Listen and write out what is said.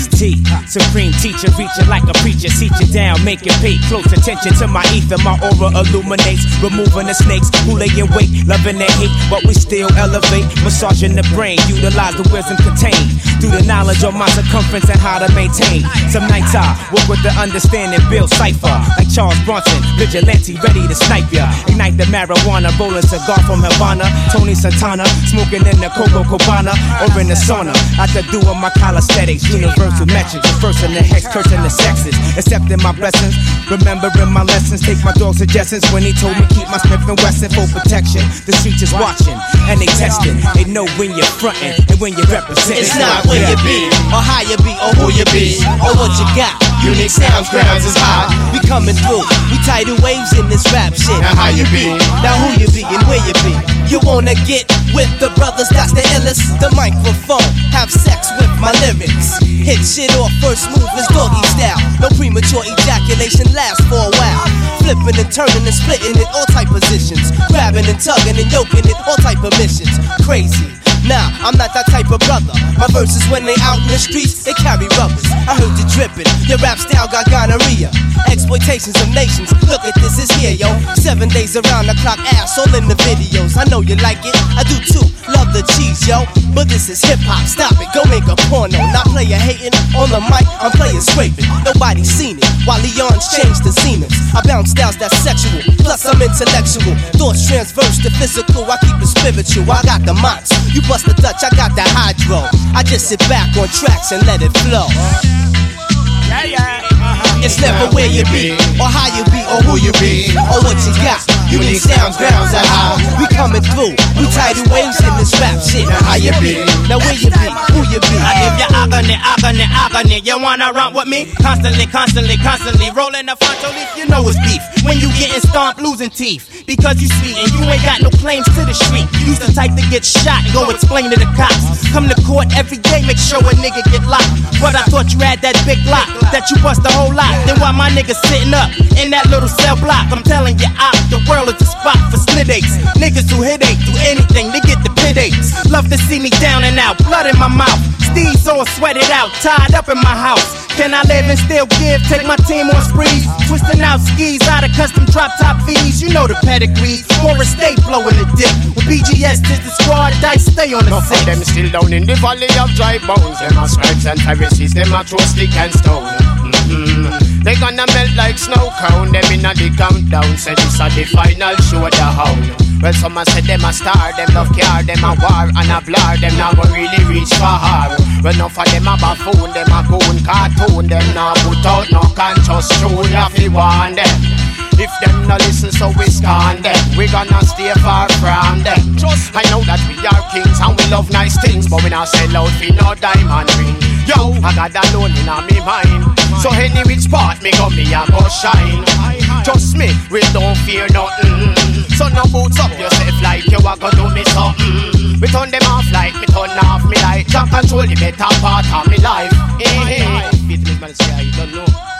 Ice-T, supreme teacher, reaching like a preacher, seat you down, make you pay close attention to my ether. My aura illuminates, removing the snakes who lay in wait, loving and hate, but we still elevate, massaging the brain, utilize the wisdom contained through the knowledge of my circumference and how to maintain. Some nights I work with the understanding, build cipher like Charles Bronson, vigilante, ready to snipe ya. Ignite the marijuana, rolling cigar from Havana, Tony Santana, smoking in the Coco Cabana or in the sauna. After doing my calisthenics, universal metrics, the first in the hex, cursing the sexes, accepting my blessings, remembering my lessons. Take my dog's suggestions when he told me keep my Smith & Wesson for protection. The streets is watching and they testing. They know when you're frontin' and when you're representing. It's not where you be, or how you be, or who you be, or what you got. Unique sounds, grounds is hot. We coming through, we tidal waves in this rap shit. Now how you be? Now who you be and where you be? You wanna get with the brothers, that's the illest. The microphone, have sex with my lyrics. Hit shit off, first move is doggy style. No premature ejaculation lasts for a while. Flipping and turning and splitting in all type positions. Grabbing and tugging and yoking in all type of missions. Crazy. Nah, I'm not that type of brother. My verses when they out in the streets, they carry rubbers. I heard you dripping, your rap style got gonorrhea. Exploitations of nations, look at this, is here, yo. 7 days around the clock, ass all in the videos. I know you like it, I do too, love the cheese, yo. But this is hip-hop, stop it, go make a porno. Not player hating, on the mic, I'm playing scraping. Nobody's seen it, while Leon's changed the zeniths. I bounce styles that's sexual, plus I'm intellectual. Thoughts transverse to physical, I keep it spiritual. I got the mots, you bust the Dutch, I got the hydro. I just sit back on tracks and let it flow. It's never where you be, or how you be, or who you be, or what you got. Unique sounds, grounds are high. We coming through, we tidal waves in this rap shit. Now how you be, now where you be, who you be. I give you agony. You wanna run with me? Constantly, rolling the frontal leaf, you know it's beef. When you getting stomped, losing teeth, because you sweet and you ain't got no claims to the street. You's the type to get shot and go explain to the cops. Come to court every day, make sure a nigga get locked. But I thought you had that big lock, that you bust the whole lot. Then why my niggas sitting up in that little cell block? I'm telling you, the world is the spot for split aches. Niggas who hit ain't do anything to get the pit aches. Love to see me down and out, blood in my mouth. Steve's all sweated out, tied up in my house. Can I live and still give? Take my team on sprees, twisting out skis out of custom drop top fees. You know the pedigree, Morris stay blowing the dick. With BGS is the squad, dice stay on the set. Them still down in the valley of dry bones. Them are scribes and Pharisees, them are throw stick and stone. They gonna melt like snow cone. Them in a the countdown, say this a the final show the hound. Well, some a say them a star, them love car, them a war and a blur. Them now go really reach for her. Well, enough of them a buffoon, them a goon cartoon. Them now put out no conscious tune. You fi warn them. If them no listen, so we scorn them. We gonna stay far from them. I know that we are kings and we love nice things, but we not sell out for no diamond ring. Yo, I got that alone in me mind. So any which part me go, me a go shine. Trust me, we don't fear nothing. So no boots up yourself like you a go do me something. We turn them off like me turn off me light. Jump control the better part of me life. Hey, hey. You don't know.